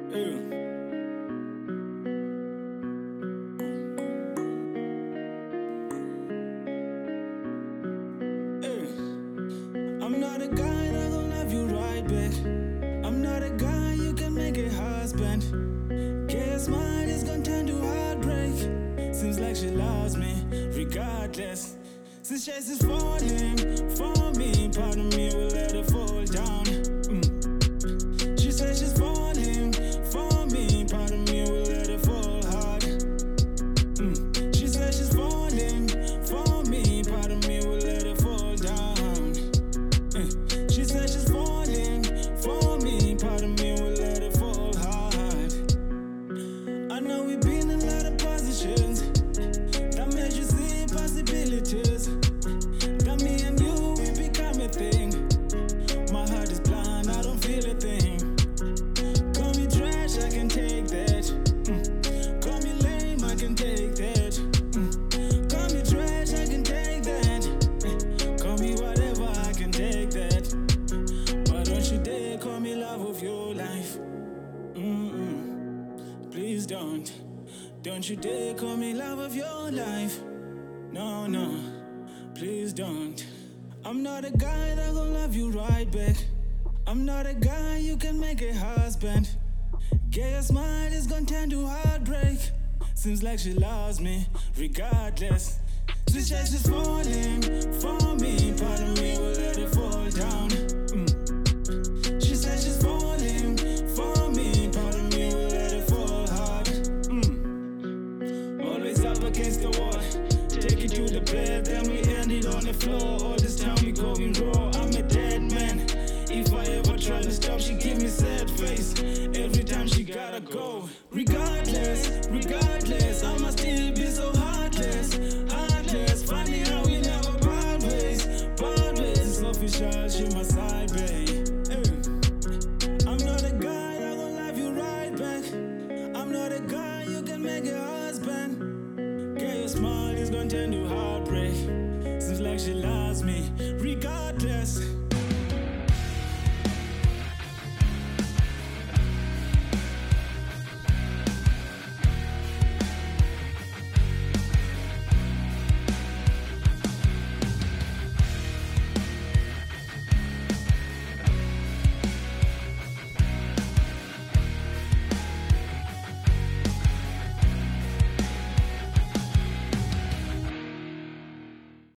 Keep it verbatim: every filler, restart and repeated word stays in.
Yeah. Yeah. I'm not a guy that gon' love you right back. I'm not a guy you can make a husband. Guess mine is gonna turn to heartbreak. Seems like she loves me, regardless. Since Chase is falling for me, part of me will let her fall down. Mm. She says she's falling for me, part of me will let her fall hard. Mm. She says she's falling for me, part of me will let her fall down. Mm. She says she's falling for me, part of me will let her fall hard. I know we've been in a lot of positions that made you see possibilities. That me and you, we become a thing. My heart is blind, I don't feel a thing. Call me trash, I can take that. Mm. Call me lame, I can take that. Mm. Call me trash, I can take that. Mm. Call me whatever, I can take that. Why don't you dare call me love of your life? Mm-mm. Please don't. Don't you dare call me love of your life. No, no, please don't. I'm not a guy that gon' love you right back. I'm not a guy you can make a husband. Guess mine is gonna turn to heartbreak. Seems like she loves me, regardless. Since she's falling for me, part of me will let her fall down. Mm. She says she's falling for me, part of me will let her fall hard. Mm. Always up against the wall. Take it to the bed, then we end it on the floor. All this time we going raw, I'm a dead man. If I ever try to stop, she give me sad face. Every time she gotta go. Regardless, regardless, I'ma still be so heartless, heartless. Funny how we never part ways, part ways. Official, she my side, babe. I'm not a guy that gon' love you right back. I'm not a guy you can make a husband. Girl, your smile is gonna turn to heartbreak. Seems like she loves me,